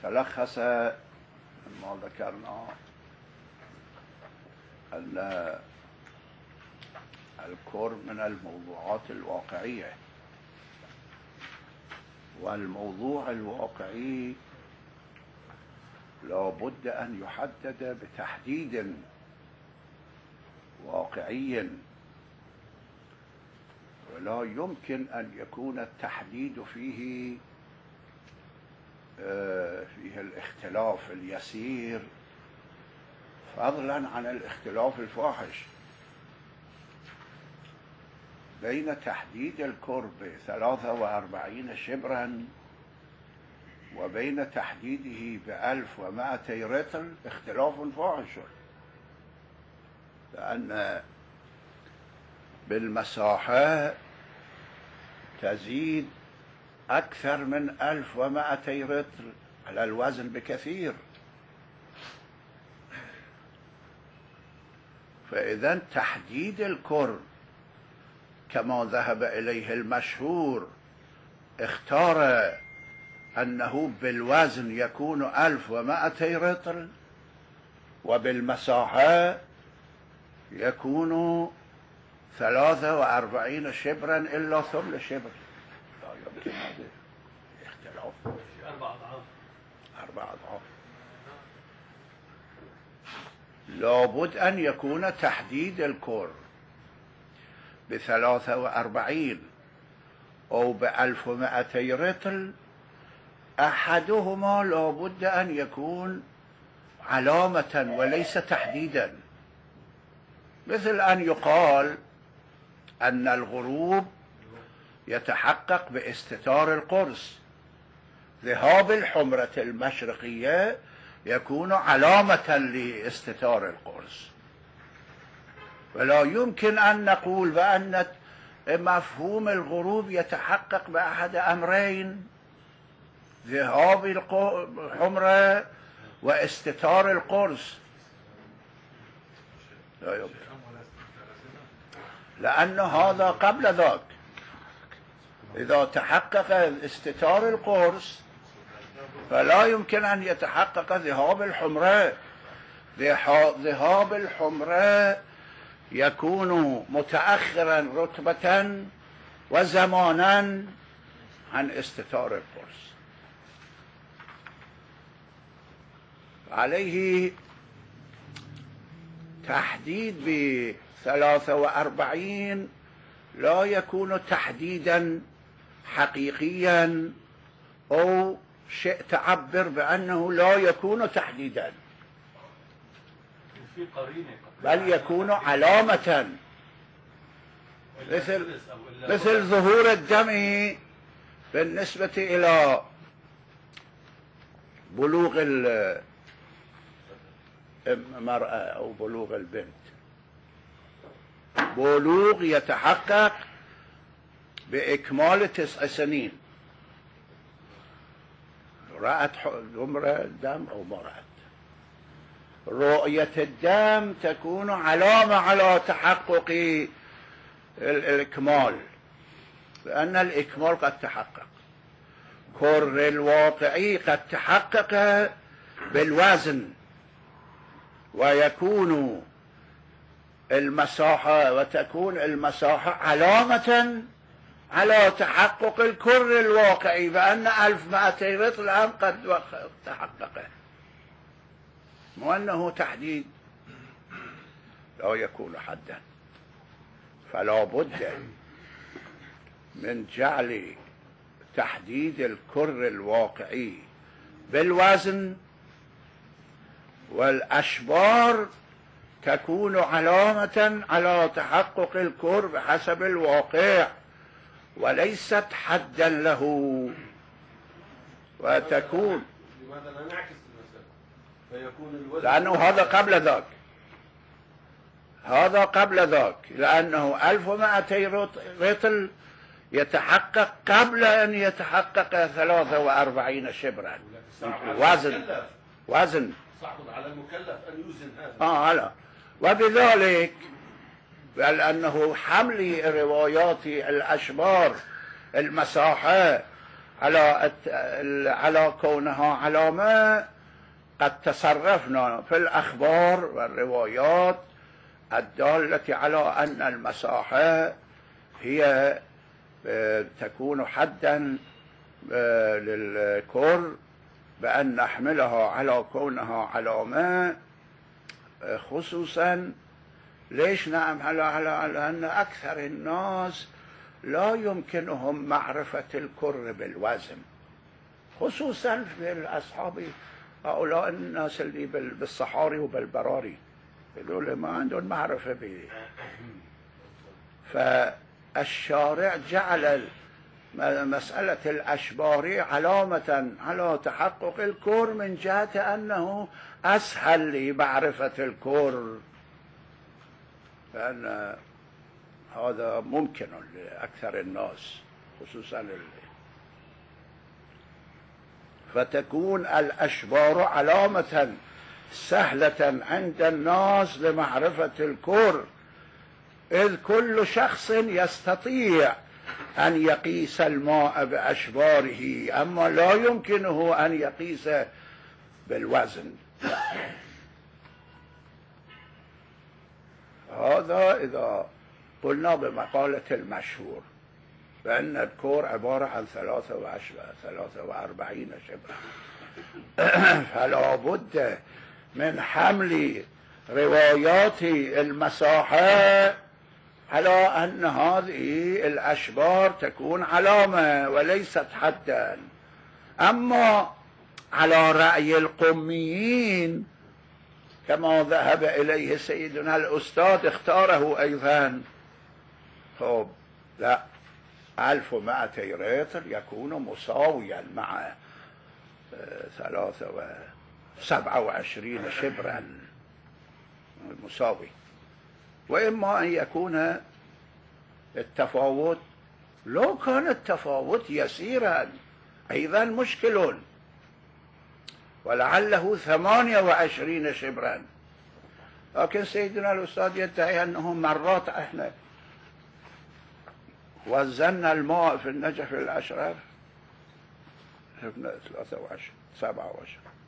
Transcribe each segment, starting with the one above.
تلخص ما ذكرنا أن الكور من الموضوعات الواقعية، والموضوع الواقعي لا بد أن يحدد بتحديد واقعي، ولا يمكن أن يكون التحديد فيه الاختلاف اليسير فضلا عن الاختلاف الفاحش بين تحديد الكرب 43 شبرا وبين تحديده ب1200 رطل اختلاف فاحش، لأن بالمساحة تزيد أكثر من 1200 رطل على الوزن بكثير. فإذا تحديد الكرب كما ذهب إليه المشهور، اختار أنه بالوزن يكون 1200 رطل وبالمساحة يكون 43 شبرا إلا ثمن شبر. لا يمكن هذا اختلاف 4 أضعاف. لابد أن يكون تحديد الكور ب43 أو ب1200 رطل، أحدهما لابد أن يكون علامة وليس تحديدا، مثل أن يقال أن الغروب يتحقق باستتار القرص، ذهاب الحمرة المشرقية يكون علامة لاستتار القرص. ولا يمكن أن نقول بأن مفهوم الغروب يتحقق بأحد أمرين، ذهاب الحمرة واستتار القرص، لا يمكن، لأن هذا قبل ذاك. إذا تحقق استتار القرص فلا يمكن أن يتحقق ذهاب الحمرة. ذهاب الحمرة يكون متأخرا رتبة وزمانا عن استتار القرص. عليه تحديد ب43 لا يكون تحديدا حقيقيا، أو شيء تعبر بأنه لا يكون تحديدا، بل يكون علامة، مثل ظهور الدم بالنسبة إلى بلوغ المرأة أو بلوغ البنت. بلوغ يتحقق بإكمال 9 سنين، رأت زمرة دم أو ما رأت. رؤية الدم تكون علامة على تحقق الإكمال، لأن الإكمال قد تحقق. كر الواقعي قد تحقق بالوزن، ويكون المساحة وتكون المساحة علامة على تحقق الكر الواقعي، بأن 1200 رطل الآن قد تحقق، وأنه تحديد لا يكون حدا. فلا بد من جعل تحديد الكر الواقعي بالوزن، والأشبار تكون علامة على تحقق الكر بحسب الواقع وليست حدا له. وتكون لماذا لا نعكس المسألة فيكون الوزن، لأنه هذا قبل ذاك، هذا قبل ذاك، لأنه 1200 رطل يتحقق قبل أن يتحقق 43 شبرا. وزن صعب على المكلف أن يوزن هذا. هلا. وبذلك لأنه حمل روايات الأشبار المساحة على كونها علامة، قد تصرفنا في الأخبار والروايات الدالة على أن المساحة هي تكون حدا للكر، بأن نحملها على كونها علامة، خصوصا ليش نعمل على أن أكثر الناس لا يمكنهم معرفة الكر بالوزن، خصوصا في الأصحاب هؤلاء الناس اللي بالصحاري وبالبراري، يقولوا ما عندهم معرفة به. فالشارع جعل مسألة الأشبار علامة على تحقق الكر من جهة أنه أسهل لمعرفة الكر، لأن هذا ممكن لأكثر الناس خصوصا فتكون الأشبار علامة سهلة عند الناس لمعرفة الكر، إذ كل شخص يستطيع أن يقيس الماء بأشباره، أما لا يمكنه أن يقيس بالوزن. هذا إذا قلنا بمقالة المشهور بأن الكور عبارة عن 43 شبرا، فلا بد من حمل روايات المساحة على أن هذه الأشبار تكون علامة وليست حدا. أما على رأي القميين كما ذهب إليه سيدنا الأستاذ اختاره أيضا، طب لا، 1200 رطل يكون مساويا مع 27 شبرا مساوي، وإما أن يكون التفاوت لو كان التفاوت يسيرا أيضا مشكل، ولعله 28 شبرا. لكن سيدنا الأستاذ يدعي أنه مرات احنا وزننا الماء في النجف الأشرف 23 27.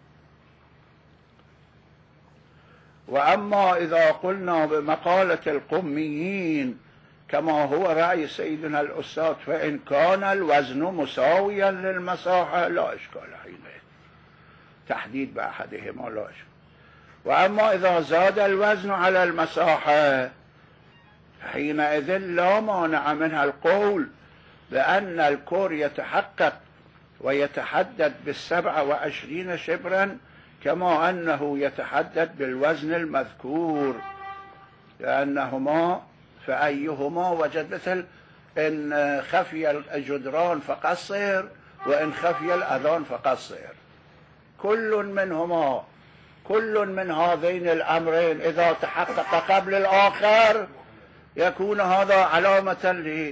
وأما إذا قلنا بمقالة القميين كما هو رأي سيدنا الأستاذ، فإن كان الوزن مساويا للمساحة لا إشكال حينئذ، تحديد بأحدهما لا إشكال. وأما إذا زاد الوزن على المساحة حينئذ لا مانع منها القول بأن الكور يتحقق ويتحدد ب27 شبرا كما أنه يتحدد بالوزن المذكور، لأنهما فأيهما وجد، مثل إن خفي الجدران فقصر وإن خفي الأذان فقصر، كل منهما، كل من هذين الأمرين إذا تحقق قبل الآخر يكون هذا علامة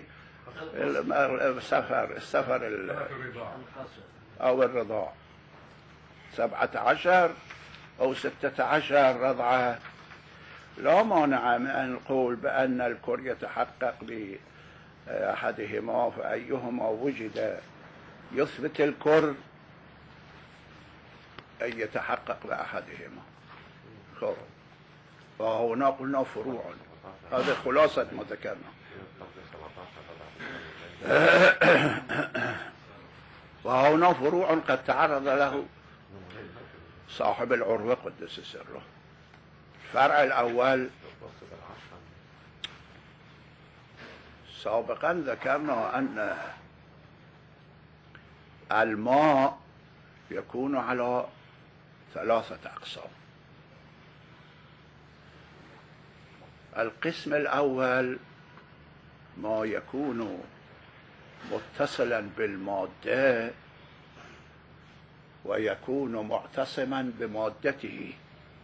السفر أو الرضاع 17 أو 16 رضعة. لا مانع من أن نقول بأن الكر يتحقق بأحدهما، فأيهما وجد يثبت الكر أن يتحقق بأحدهما. فهنا قلنا فروع، هذا خلاصة ما ذكرنا. وهنا فروع قد تعرض له صاحب العروة قدس سره. الفرع الأول سابقا ذكرنا أن الماء يكون على 3 أقسام. القسم الأول ما يكون متصلا بالمادة ويكون معتصما بمادته،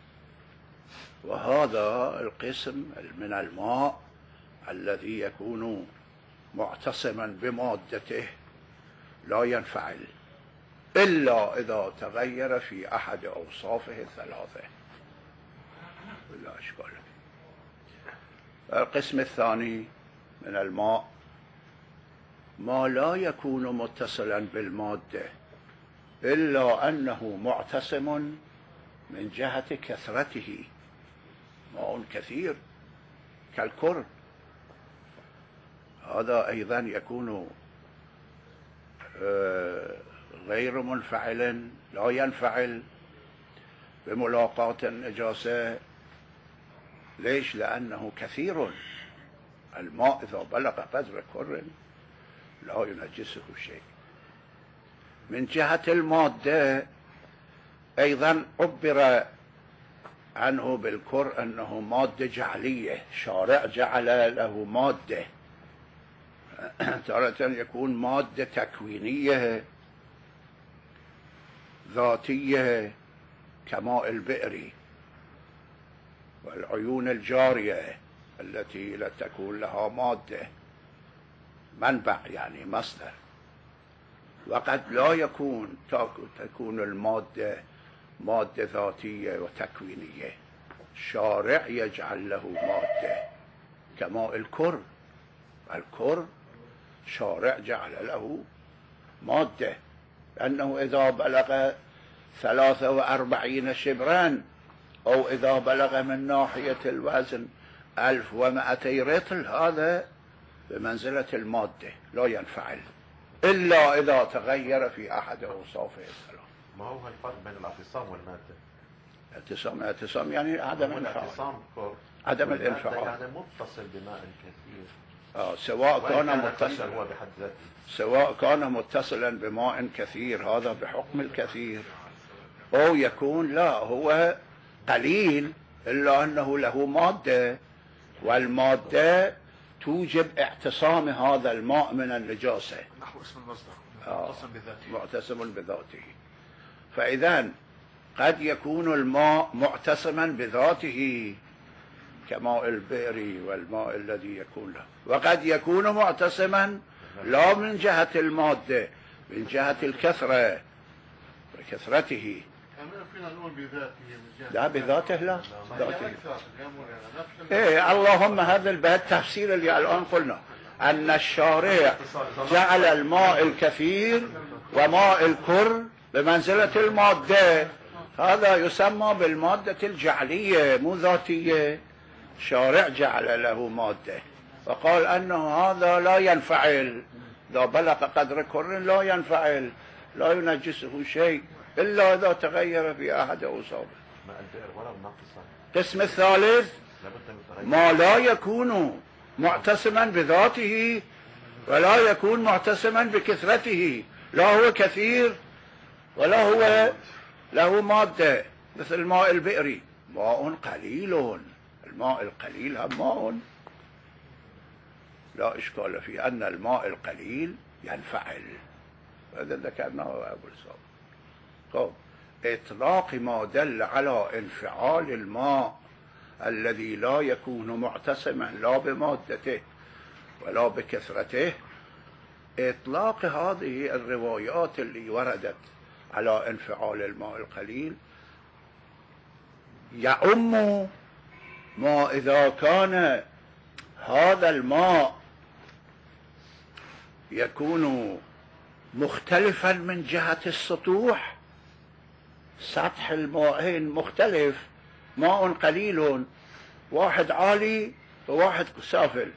وهذا القسم من الماء الذي يكون معتصما بمادته لا ينفعل إلا إذا تغير في أحد أوصافه 3 ولا أشكال. القسم الثاني من الماء ما لا يكون متصلا بالمادة إلا أنه معتصم من جهة كثرته. ماء كثير كالكر، هذا أيضا يكون غير منفعل، لا ينفعل بملاقاة النجاسة. ليش؟ لأنه كثير. الماء إذا بلغ قدر كر لا ينجسه شيء. من جهة المادة أيضا عبر عنه بالكر أنه مادة جعلية، شارع جعل له مادة. تارة يكون مادة تكوينية ذاتية كماء البئر والعيون الجارية التي لا تكون لها مادة منبع يعني مصدر. وقد لا تكون المادة مادة ذاتية وتكوينية، شارع يجعل له مادة كماء الكر. الكر شارع جعل له مادة، لأنه إذا بلغ 43 شبرا أو إذا بلغ من ناحية الوزن 1200 رطل هذا بمنزلة المادة لا ينفعل إلا إذا تغير في أحد أوصافه الثلاث. ما هو الفرق بين الاعتصام والمادة؟ اعتصام يعني عدم الانفعال. عدم الانفعال يعني متصل بماء كثير. سواء كان متصلا بماء كثير هذا بحكم الكثير، أو يكون لا هو قليل إلا أنه له مادة، والمادة توجب اعتصام هذا الماء من النجاسة. نحو اسم المصدر معتصم بذاته. فإذا قد يكون الماء معتصما بذاته كماء البئر والماء الذي يكون له، وقد يكون معتصما لا من جهة المادة، من جهة الكثرة وكثرته. فينا نقول بذاته. لا بذاته لا ذاته. إيه اللهم هذا البيت تفسير اللي الآن قلنا أن الشارع جعل الماء الكثير وماء الكر بمنزلة المادة، هذا يسمى بالمادة الجعلية مو ذاتية. شارع جعل له مادة وقال أنه هذا لا ينفعل، إذا بلغ قدر كر لا ينفعل، لا ينجسه شيء إلا إذا تغير في أحد أوصافه. القسم الثالث ما لا يكون معتصما بذاته ولا يكون معتصما بكثرته، لا هو كثير ولا هو له مادة، مثل ماء البئر ماء قليل. الماء القليل هم ماء لا إشكال في أن الماء القليل ينفعل، هذا ذكرناه أبو الصواب. إطلاق ما دل على انفعال الماء الذي لا يكون معتصما لا بمادته ولا بكثرته، إطلاق هذه الروايات اللي وردت على انفعال الماء القليل يعم ما إذا كان هذا الماء يكون مختلفا من جهة السطوح. سطح الماءين مختلف، ماء قليل واحد عالي وواحد سافل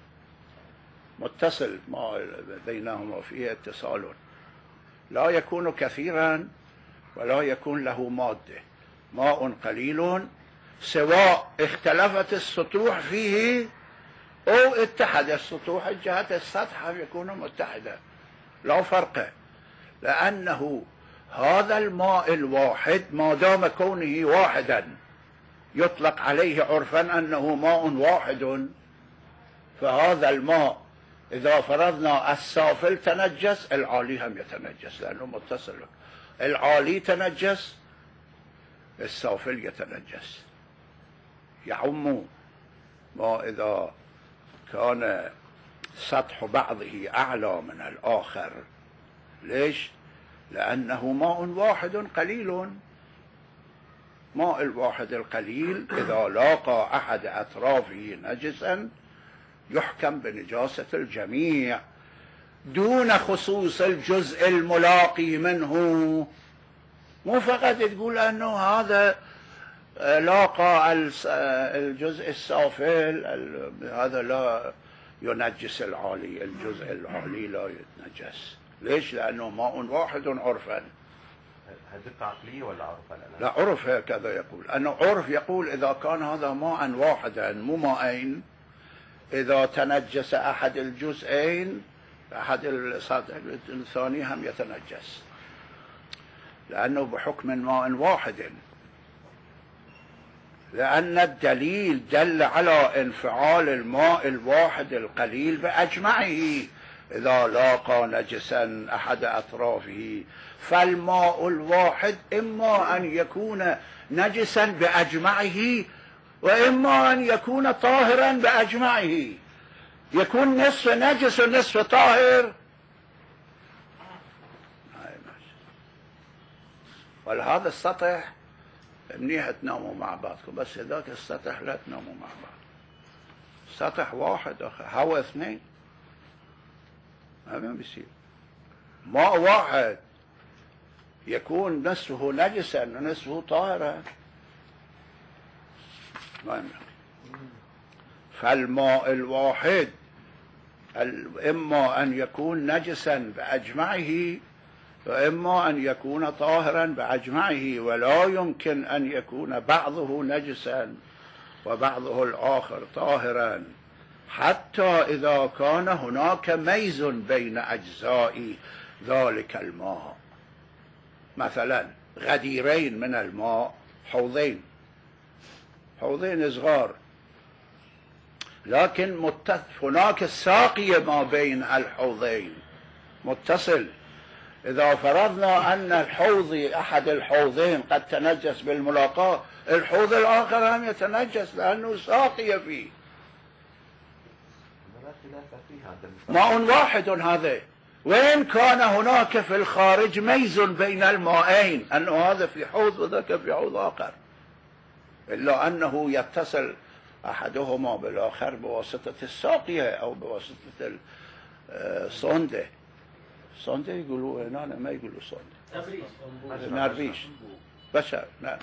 متصل ما بينهما فيه اتصال، لا يكون كثيرا ولا يكون له مادة. ماء قليل سواء اختلفت السطوح فيه أو اتحد السطوح، جهة السطح يكون متحدة لا فرق، لأنه هذا الماء الواحد ما دام كونه واحدا يطلق عليه عرفا أنه ماء واحد. فهذا الماء إذا فرضنا السافل تنجس، العالي هم يتنجس لأنه متصل. العالي تنجس، السافل يتنجس. يعم ما إذا كان سطح بعضه أعلى من الآخر. ليش؟ لأنه ماء واحد قليل. ماء الواحد القليل إذا لاقى أحد أطرافه نجسا يحكم بنجاسة الجميع، دون خصوص الجزء الملاقي منه. مو فقط تقول أنه هذا لاقى الجزء السافل، هذا لا ينجس العالي، الجزء العالي لا يتنجس. ليش؟ لأنه ماء واحد عرفا. هدقة عقلية ولا عرفا؟ لا، عرف هكذا يقول، أنه عرف يقول إذا كان هذا ماء واحدا مو ماءين، إذا تنجس أحد الجزئين أحد الثاني هم يتنجس، لأنه بحكم ماء واحد، لأن الدليل دل على انفعال الماء الواحد القليل بأجمعه إذا لاقى نجسا أحد أطرافه. فالماء الواحد إما أن يكون نجسا بأجمعه وإما أن يكون طاهرا بأجمعه، يكون نصف نجس ونصف طاهر. ولهذا السطح منيح تناموا مع بعضكم، بس ذاك السطح لا تناموا مع بعض. سطح واحد هوا اثنين ما بيصير. ماء واحد يكون نصفه نجسا ونصفه طاهرا، ما يمكن. فالماء الواحد إما أن يكون نجسا بأجمعه وإما أن يكون طاهرا بأجمعه، ولا يمكن أن يكون بعضه نجسا وبعضه الآخر طاهرا، حتى إذا كان هناك ميز بين أجزاء ذلك الماء. مثلا غديرين من الماء، حوضين صغار، لكن هناك ساقية ما بين الحوضين متصل. إذا فرضنا أن أحد الحوضين قد تنجس بالملاقاة، الحوض الآخر هم يتنجس لأنه ساقية فيه. ماء واحد هذا، وإن كان هناك في الخارج ميز بين المائين، أنه هذا في حوض وذاك في حوض آخر، إلا أنه يتصل أحدهما بالآخر بواسطة الساقية أو بواسطة الصندة. صندة يقولوا هنا، ما يقولوا صندة، نربيش بشر. نعم،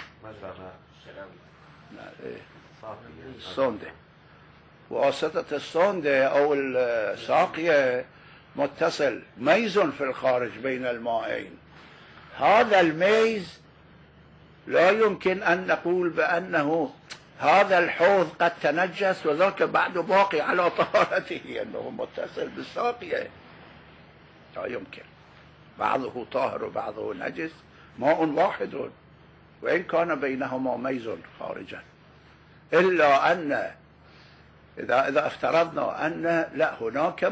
الصندة، واسطة الصندة أو الساقية متصل ميز في الخارج بين المائين. هذا الميز لا يمكن أن نقول بأنه هذا الحوض قد تنجس وذاك بعد باقي على طهارته، أنه متصل بالساقية، لا يمكن. بعضه طاهر وبعضه نجس، ماء واحد وإن كان بينهما ميز خارجا. إلا أن إذا افترضنا أن لا، هناك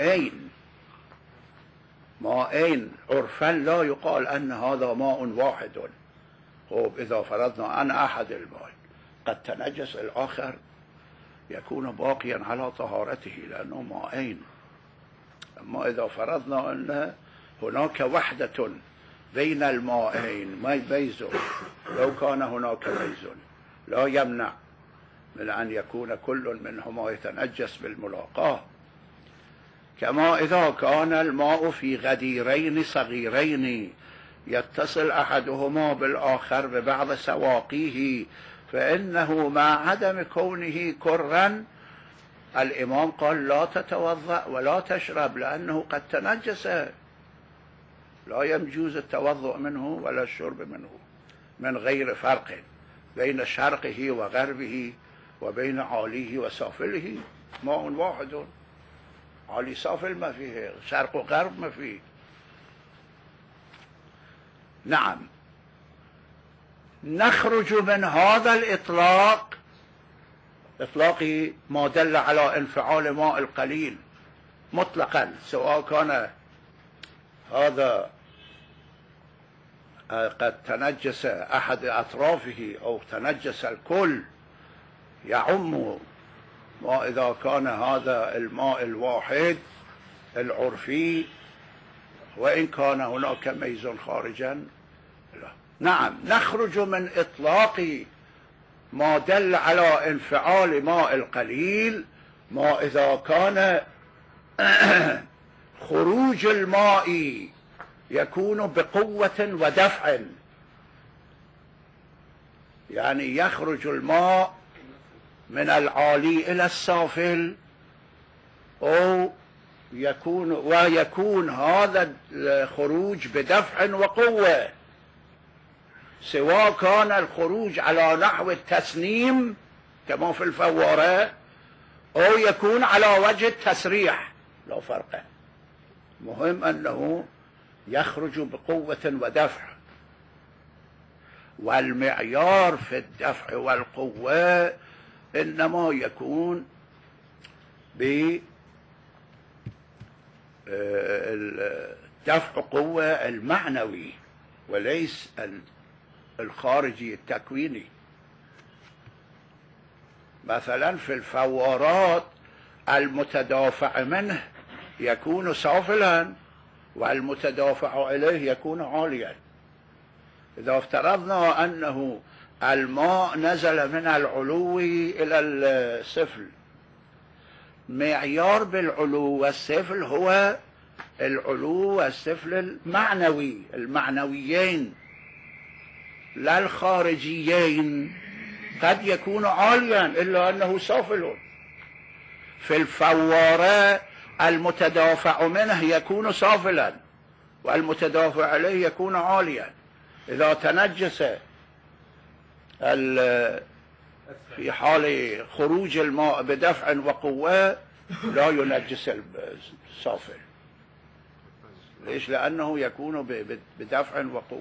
مائين عرفا لا يقال أن هذا ماء واحد. إذا فرضنا أن أحد الماء قد تنجس، الآخر يكون باقيا على طهارته لأنه مائين. أما إذا فرضنا أن هناك وحدة بين المائين، ميز، لو كان هناك ميز لا يمنع من أن يكون كل منهما يتنجس بالملاقاة. كما إذا كان الماء في غديرين صغيرين يتصل أحدهما بالآخر ببعض سواقيه، فإنه مع عدم كونه كرا الإمام قال لا تتوضأ ولا تشرب لأنه قد تنجس، لا يجوز التوضؤ منه ولا الشرب منه، من غير فرق بين شرقه وغربه وبين عاليه وسافله. ماء واحد، عالي سافل ما فيه، شرق وغرب ما فيه. نعم، نخرج من هذا الإطلاق، إطلاق ما دل على انفعال ماء القليل مطلقا، سواء كان هذا قد تنجس أحد أطرافه أو تنجس الكل، يعم ما إذا كان هذا الماء الواحد العرفي وإن كان هناك ميز خارجا. لا. نعم، نخرج من إطلاق ما دل على انفعال ماء القليل ما إذا كان خروج الماء يكون بقوة ودفع، يعني يخرج الماء من العالي إلى السافل، أو ويكون هذا الخروج بدفع وقوة، سواء كان الخروج على نحو التسنيم كما في الفوارة، أو يكون على وجه التسريح، لا فرق. مهم أنه يخرج بقوة ودفع، والمعيار في الدفع والقوة إنما يكون دفع قوة المعنوي وليس الخارجي التكويني. مثلا في الفوارات المتدافع منه يكون سافلا والمتدافع إليه يكون عاليا. إذا افترضنا أنه الماء نزل من العلو إلى السفل، معيار بالعلو والسفل هو العلو والسفل المعنوي، المعنويين لا الخارجيين. قد يكون عاليا إلا أنه سافل. في الفوارة المتدافع منه يكون سافلا والمتدافع عليه يكون عاليا. إذا تنجس في حال خروج الماء بدفع وقوة لا ينجس السافل. ليش؟ لأنه يكون بدفع وقوة.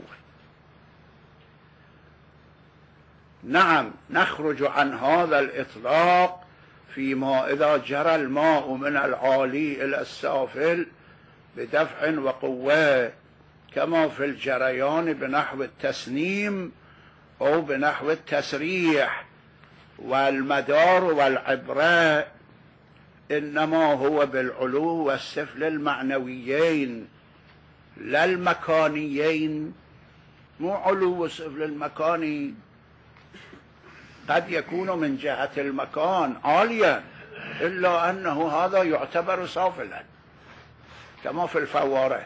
نعم، نخرج عن هذا الإطلاق فيما إذا جرى الماء من العالي إلى السافل بدفع وقوة، كما في الجريان بنحو التسنيم أو بنحو التسريح. والمدار والعبرة إنما هو بالعلو والسفل المعنويين لا المكانيين. مو علو والسفل المكاني، قد يكون من جهة المكان عاليا إلا أنه هذا يعتبر سافلا كما في الفوارة.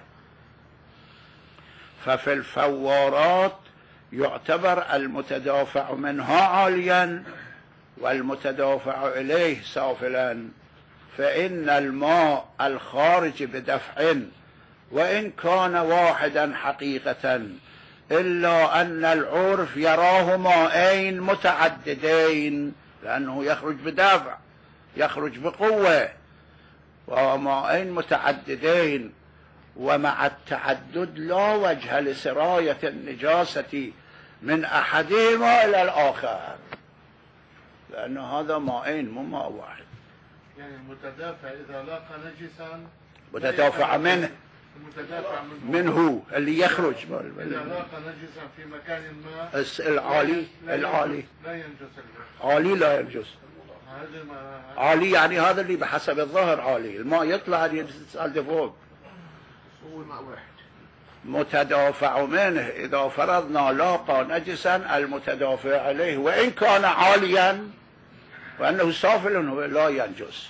ففي الفوارات يعتبر المتدافع منها عاليا والمتدافع إليه سافلا، فإن الماء الخارج بدفع وإن كان واحدا حقيقة إلا أن العرف يراه مائين متعددين، لأنه يخرج بدفع يخرج بقوة، ومائين متعددين. ومع التعدد لا وجه لسراية النجاسة من أحدهما إلى الآخر، لأن هذا مائين مو ماء واحد. يعني المتدافع إذا لاقى نجسا متدافع منه، منه اللي يخرج إذا لاقى نجسا في مكان ما العالي لا ينجس عالي لا ينجس. عالي يعني هذا اللي بحسب الظاهر عالي، الماء يطلع ينزل فوق. هو ماء واحد. متدافع منه إذا فرضنا لاقى نجسا المتدافع عليه وإن كان عاليا وأنه سافل لا ينجس.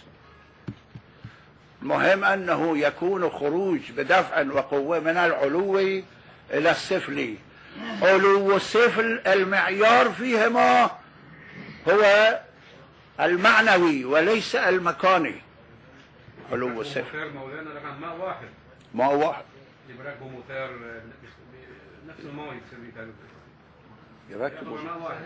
مهم أنه يكون خروج بدفع وقوة من العلو إلى السفل. علو السفل المعيار فيهما هو المعنوي وليس المكاني. علو السفل مولانا لكن ماء واحد، ماء واحد يركبوا مثار نفس الماء يصير يركبوا ماء واحد.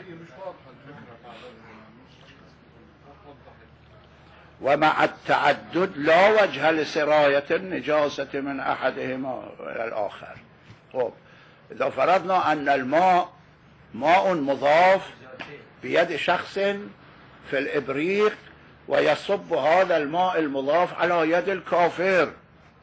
ومع التعدد لا وجه لسراية النجاسة من أحدهما إلى الآخر. طب إذا فرضنا أن الماء ماء مضاف بيد شخص في الإبريق ويصب هذا الماء المضاف على يد الكافر،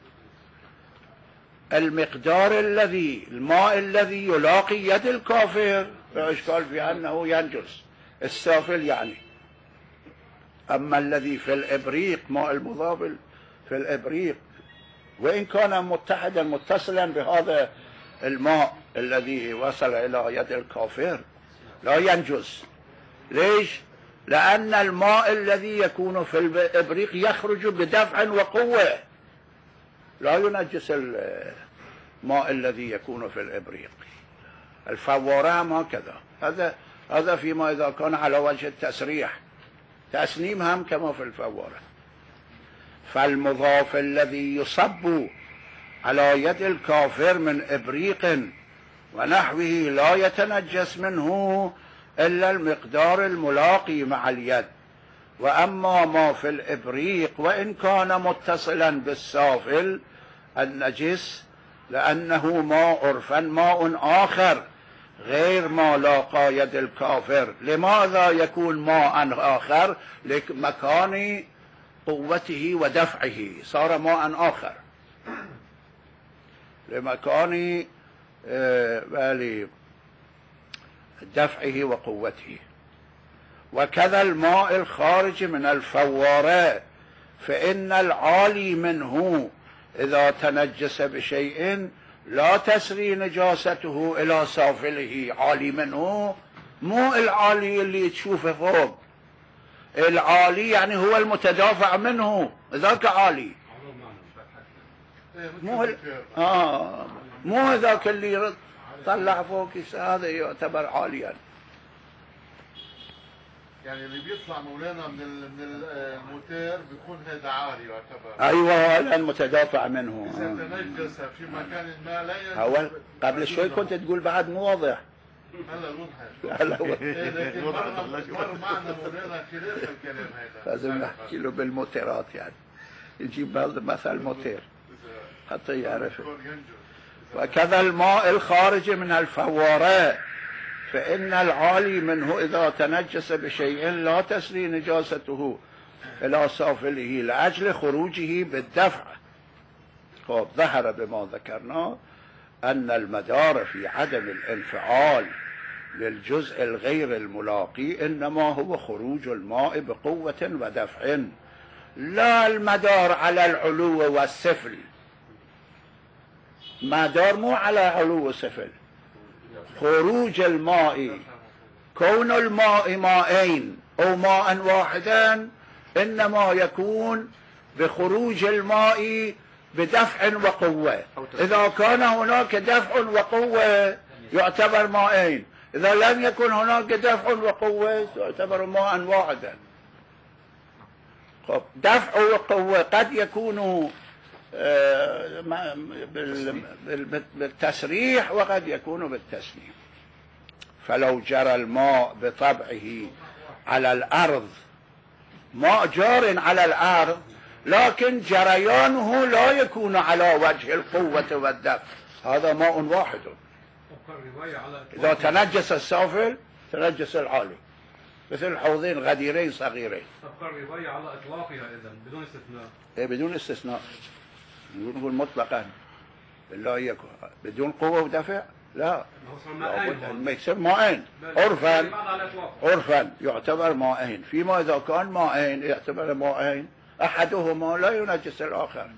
المقدار الماء الذي يلاقي يد الكافر لا إشكال في أنه ينجس السافل يعني. أما الذي في الإبريق ماء المضاف في الإبريق وإن كان متحدا متصلا بهذا الماء الذي وصل إلى يد الكافر لا ينجس. ليش؟ لأن الماء الذي يكون في الإبريق يخرج بدفع وقوة، لا ينجس الماء الذي يكون في الإبريق. الفوارة هم هكذا، هذا فيما إذا كان على وجه التسريح، تسنيم هم كما في الفوارة. فالمضاف الذي يصب على يد الكافر من إبريق ونحوه لا يتنجس منه إلا المقدار الملاقي مع اليد. وأما ما في الإبريق وإن كان متصلا بالسافل النجس لأنه ماء عرفا ماء آخر غير ما لاقى يد الكافر. لماذا يكون ماء آخر؟ لمكان قوته ودفعه، صار ماء آخر لمكان دفعه وقوته. وكذا الماء الخارج من الفوارة، فإن العالي منه إذا تنجس بشيء لا تسري نجاسته إلى سافله. عالي منه مو العالي اللي تشوفه فوق، العالي يعني هو المتدافع منه، ذاك عالي. مو ذاك اللي طلع فوق، هذا يعتبر عاليا. يعني اللي بيطلع مولانا من الموتير بيكون هذا عالي يعتبر. ايوه لان متدافع منه. اذا تنجس في مكان ما لا ينجس. اول قبل شوي كنت تقول بعد مو واضح. هلا وضحت. لكن مر معنا مولانا خلاف الكلام هذا. لازم نحكي له بالموتيرات، يعني يجيب مثل موتير حتى يعرف. وكذا الماء الخارج من الفوارة، فإن العالي منه إذا تنجس بشيء لا تسري نجاسته إلى سافله لأجل خروجه بالدفع. ظهر بما ذكرنا أن المدار في عدم الانفعال للجزء الغير الملاقي إنما هو خروج الماء بقوة ودفع، لا المدار على العلو والسفل. مدار مو على علو وسفل. خروج الماء، كون الماء ماءين أو ماء واحدا إنما يكون بخروج الماء بدفع وقوة. إذا كان هناك دفع وقوة يعتبر ماءين، إذا لم يكن هناك دفع وقوة يعتبر ماء واحدا. دفع وقوة قد يكون بالتسريح وقد يكون بالتسنيم. فلو جرى الماء بطبعه على الأرض، ماء جار على الأرض لكن جريانه لا يكون على وجه القوة والدفع، هذا ماء واحد. إذا تنجس السافل تنجس العالي، مثل حوضين غديرين صغيرين. تبقى الرواية على إطلاقها إذن بدون استثناء. إيه بدون استثناء، نقول مطلقا لا يكون بدون قوة ودفع، لا ما يصير ماءين عرفا يعتبر ماءين. فيما إذا كان ماءين يعتبر ماءين أحدهما لا ينجس الآخر.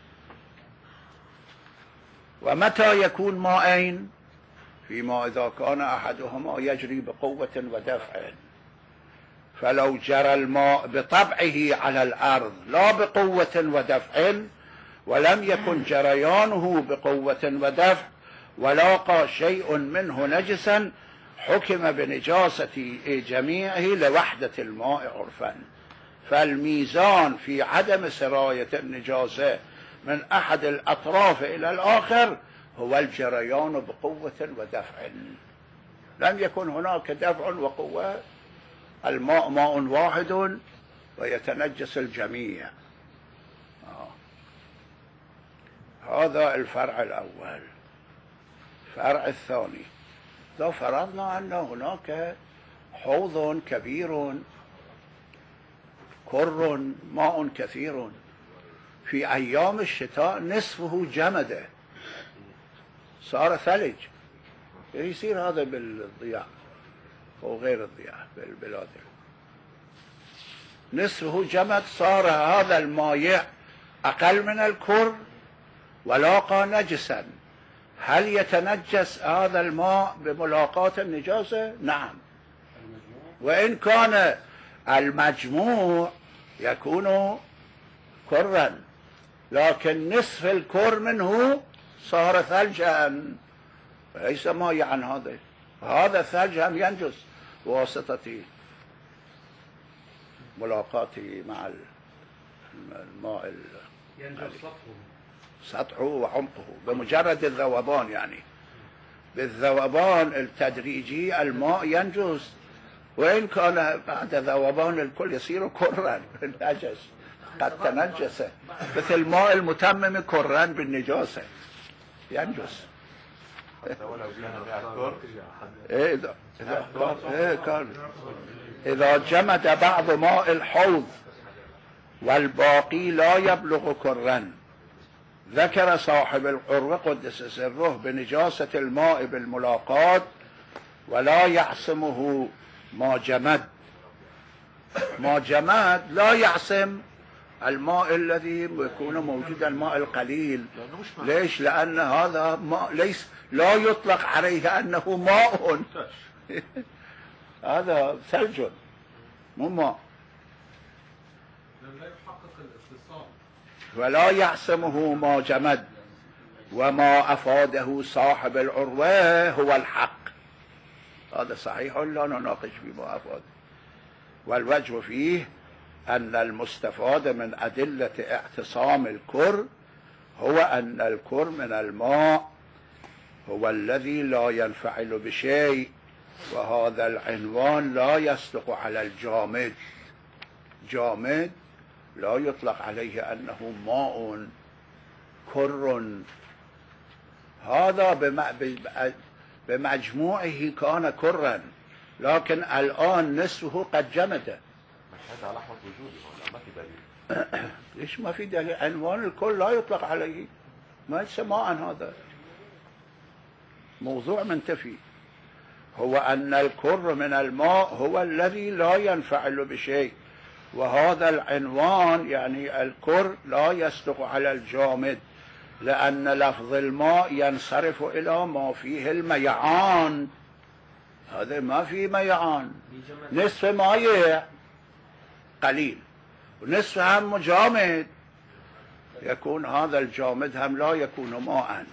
ومتى يكون ماءين؟ فيما إذا كان أحدهما يجري بقوة ودفع. فلو جرى الماء بطبعه على الأرض لا بقوة ودفع ولم يكن جريانه بقوة ودفع ولاقى شيء منه نجسا حكم بنجاسة جميعه لوحدة الماء عرفا. فالميزان في عدم سراية النجاسة من أحد الأطراف إلى الآخر هو الجريان بقوة ودفع. لم يكن هناك دفع وقوة، الماء ماء واحد ويتنجس الجميع. هذا الفرع الأول. الفرع الثاني، لو فرضنا أن هناك حوض كبير كر ماء كثير في أيام الشتاء نصفه جمد صار ثلج، يصير هذا بالضياع أو غير الضياع بالبلاد، نصفه جمد، صار هذا الماء أقل من الكر ولاقى نجسا. هل يتنجس هذا الماء بملاقاة النجاسة؟ نعم، وإن كان المجموع يكون كرا، لكن نصف الكر منه صار ثلجا، ليس ماء عن هذا الثلج هم ينجس بواسطة ملاقاته مع الماء ينجس سطحه وعمقه بمجرد الذوبان، يعني بالذوبان التدريجي الماء ينجس، وإن كان بعد ذوبان الكل يصير كرا نجس، قد تنجس مثل الماء المتمم كرا بالنجاسة ينجس. إذا جمد بعض ماء الحوض والباقي لا يبلغ كرا، ذكر صاحب العروة قدس سره بنجاسة الماء بالملاقات ولا يعصمه ما جمد. ما جمد لا يعصم الماء الذي يكون موجودا، الماء القليل. ليش؟ لأن هذا ماء ليس لا يطلق عليه أنه ماء هذا ثلج مو ماء. لا يحقق الاتصال. ولا يعصمه ما جمد، وما أفاده صاحب العروة هو الحق. هذا صحيح لا نناقش فيما أفاده. والوجه فيه أن المستفاد من أدلة اعتصام الكر هو أن الكر من الماء هو الذي لا ينفعل بشيء، وهذا العنوان لا يصدق على الجامد. جامد لا يطلق عليه أنه ماء كر، هذا بمجموعه كان كرا، لكن الآن نصفه قد جمد. هذا على أحمد وجودي ولا ما في دليل؟ ليش ما في دليل؟ عنوان الكل لا يطلق عليه، ما يسمى عن هذا موضوع منتفي. هو أن الكر من الماء هو الذي لا ينفعل بشيء، وهذا العنوان يعني الكر لا يصدق على الجامد، لأن لفظ الماء ينصرف إلى ما فيه الميعان. هذا ما فيه ميعان، نصف ماء قليل ونصف هم جامد، يكون هذا الجامد هم لا يكون ماء،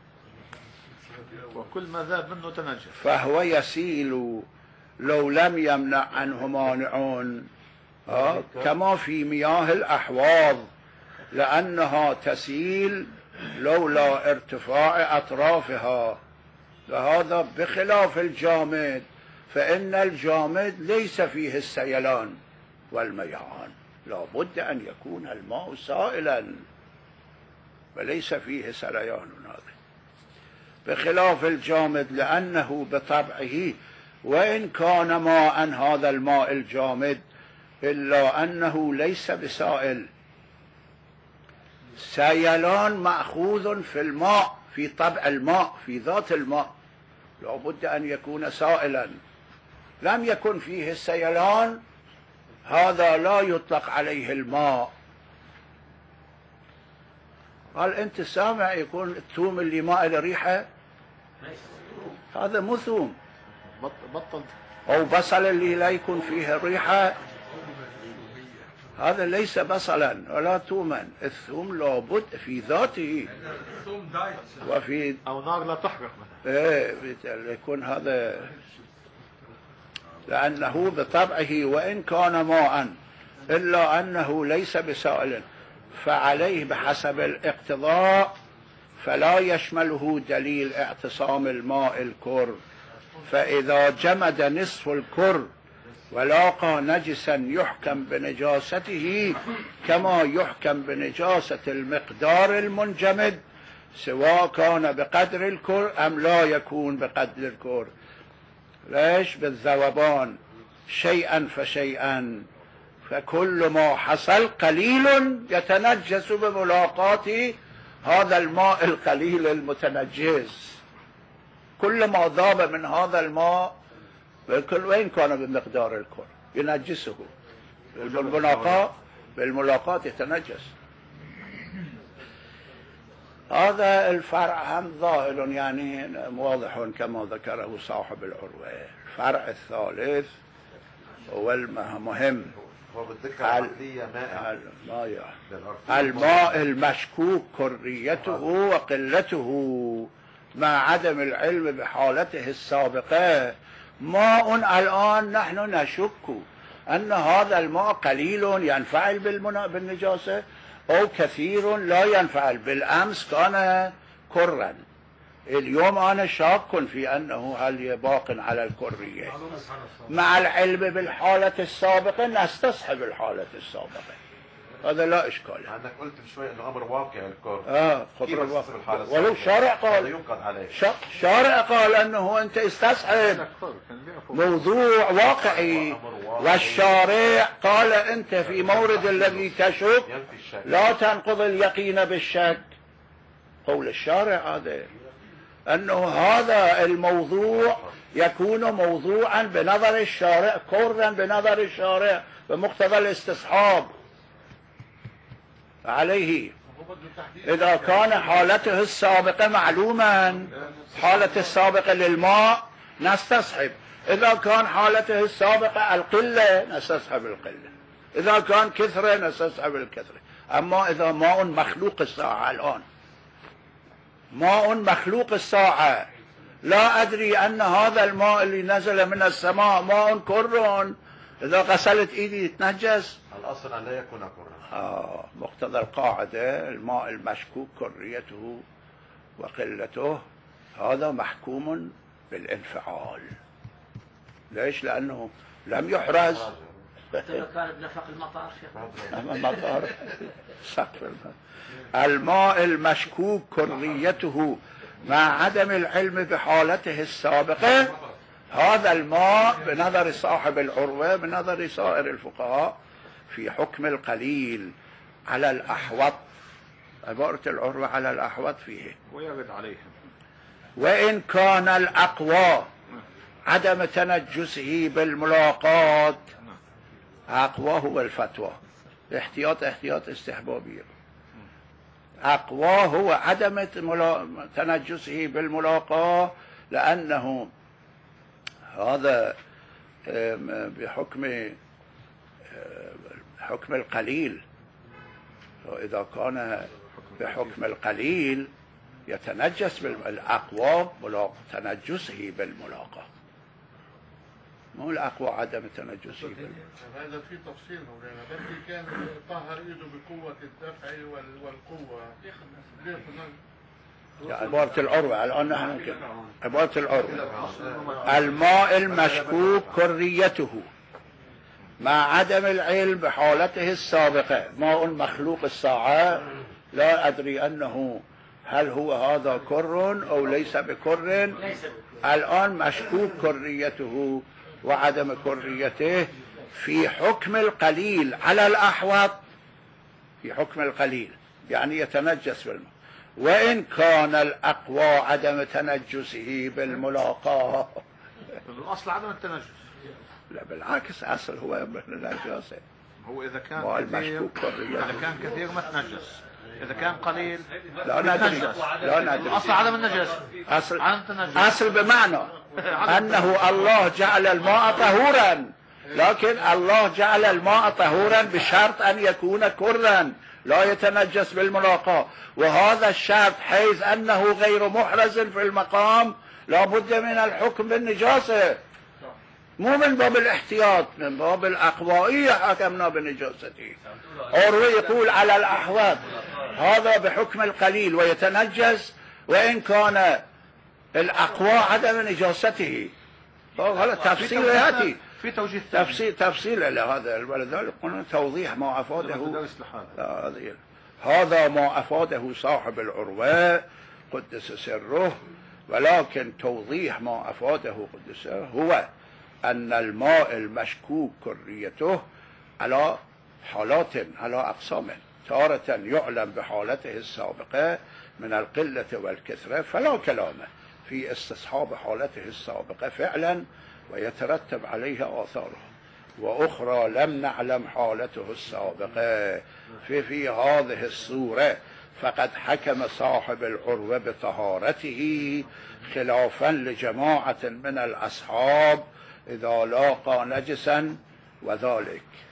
وكل ما ذاب منه تنجس، فهو يسيل لو لم يمنع عنه مانعون، كما في مياه الأحواض، لأنها تسيل لولا ارتفاع أطرافها. فهذا بخلاف الجامد، فإن الجامد ليس فيه السيلان والميعان، لا بد أن يكون الماء سائلا وليس فيه سريان. هذا بخلاف الجامد، لأنه بطبعه وإن كان ماء هذا الماء الجامد إلا أنه ليس بسائل. سيلان مأخوذ في الماء، في طبع الماء، في ذات الماء، لا بد أن يكون سائلا. لم يكن فيه السيلان، هذا لا يطلق عليه الماء. هل أنت سامع يكون الثوم اللي ما له ريحة؟ هذا مو ثوم. بطل. أو بصل اللي لا يكون فيه الريحة، هذا ليس بصلا ولا ثوما. الثوم لابد في ذاته وفي أو نار لا تحرق مثلا. يكون هذا، لأنه بطبعه وإن كان ماء إلا أنه ليس بسائل، فعليه بحسب الاقتضاء فلا يشمله دليل اعتصام الماء الكر. فإذا جمد نصف الكر ولاقى نجسا يحكم بنجاسته كما يحكم بنجاسة المقدار المنجمد، سواء كان بقدر الكر أم لا يكون بقدر الكر. ليش؟ بالذوبان شيئا فشيئا، فكل ما حصل قليل يتنجس بملاقاة هذا الماء القليل المتنجس. كل ما ذاب من هذا الماء وإن كان بمقدار الكل ينجسه، بالملاقاة يتنجس. هذا الفرع هم ظاهر يعني واضح كما ذكره صاحب العروة. الفرع الثالث هو المهم، هو بالدقة العقلية مائع الماء المشكوك كريته وقلته مع عدم العلم بحالته السابقة. ماء الآن نحن نشك أن هذا الماء قليل ينفعل بالنجاسة أو كثير لا ينفعل. بالأمس كان كرا، اليوم أنا شاك في أنه هل باق على الكرية. مع العلم بالحالة السابقة نستصحب الحالة السابقة، هذا لا إشكال. عندك قلت بشوي أنه أمر واقع الكر. خطر الواقع. ولو شارع قال، ينقض عليه. شارع قال أنه أنت استصحب موضوع واقعي، والشارع قال أنت في مورد الذي تشك لا تنقض اليقين بالشك. قول الشارع هذا أنه هذا الموضوع يكون موضوعا بنظر الشارع، كرا بنظر الشارع بمقتضى الاستصحاب عليه. إذا كان حالته السابقة معلوما، حالة السابقة للماء نستصحب، إذا كان حالته السابقة القلة نستصحب القلة، إذا كان كثرة نستصحب الكثرة. أما إذا ماء مخلوق الساعة الآن، ماء مخلوق الساعة، لا أدري أن هذا الماء اللي نزل من السماء ماء كر، إذا غسلت إيدي يتنجس. الأصل أن لا يكون كرا. مقتضى القاعدة الماء المشكوك كريته وقلته هذا محكوم بالانفعال. ليش؟ لأنه لم يحرز. كان بنفق المطار المطار سقف الماء المشكوك كريته مع عدم العلم بحالته السابقة، هذا الماء بنظر صاحب العروة بنظر سائر الفقهاء في حكم القليل على الأحوط. عبارة العروة على الأحوط فيه ويرد عليهم. وإن كان الأقوى عدم تنجسه بالملاقات، أقوى هو الفتوى، احتياط استحبابية، أقوى هو عدم تنجسه بالملاقاة، لأنه هذا بحكم القليل. وإذا كان بحكم القليل يتنجس الأقوى تنجسه بالملاقاة، مو الأقوى عدم تنجسه بالملاقاة. هذا في تفصيل مولانا، بس كان طهر ايده بقوة الدفع والقوة. عبارة العروة الآن نحن كده. عبارة العروة الماء المشكوك كريته مع عدم العلم بحالته السابقة، ماء مخلوق الساعة، لا أدري أنه هل هو هذا كر أو ليس بكر. الآن مشكوك كريته وعدم كريته في حكم القليل على الأحوط، في حكم القليل يعني يتنجس بالماء. وإن كان الأقوى عدم تنجسه بالملاقاة. الأصل عدم التنجس. لا بالعكس، أصل هو النجاسة. هو إذا كان كثير ما تنجس، إذا كان قليل لا ندري. أصل عدم النجس. أصل بمعنى أنه الله جعل الماء طهورا، لكن الله جعل الماء طهورا بشرط أن يكون كرا لا يتنجس بالملاقاة، وهذا الشرط حيث أنه غير محرز في المقام لا بد من الحكم بالنجاسة، مو من باب الاحتياط، من باب الأقوائية حكمنا بنجاسته. عروة يقول على الأحوال هذا بحكم القليل ويتنجس، وإن كان الأقوى عدم نجاسته. هذا تفصيل يأتي في توجيه تفصيل لهذا، ولذلك قلنا توضيح ما أفاده هذا ما أفاده صاحب العروة قدس سره، ولكن توضيح ما أفاده قدس سره هو أن الماء المشكوك كريته على حالات، على أقسام، تارة يعلم بحالته السابقة من القلة والكثرة فلا كلام في استصحاب حالته السابقة فعلا ويترتب عليها آثاره، وأخرى لم نعلم حالته السابقة في هذه الصورة فقد حكم صاحب العروة بطهارته خلافا لجماعة من الأصحاب إذا لاقى نجسا وذلك